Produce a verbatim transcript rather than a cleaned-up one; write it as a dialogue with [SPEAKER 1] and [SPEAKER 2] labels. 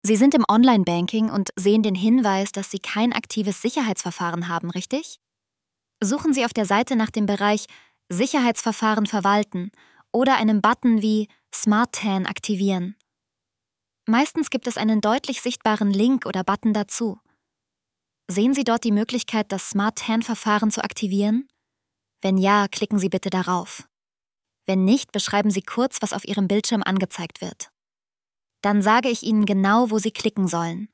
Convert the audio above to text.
[SPEAKER 1] Sie sind im Online-Banking und sehen den Hinweis, dass Sie kein aktives Sicherheitsverfahren haben, richtig? Suchen Sie auf der Seite nach dem Bereich Sicherheitsverfahren verwalten oder einem Button wie Smart T A N aktivieren. Meistens gibt es einen deutlich sichtbaren Link oder Button dazu. Sehen Sie dort die Möglichkeit, das Smart T A N-Verfahren zu aktivieren? Wenn ja, klicken Sie bitte darauf. Wenn nicht, beschreiben Sie kurz, was auf Ihrem Bildschirm angezeigt wird. Dann sage ich Ihnen genau, wo Sie klicken sollen.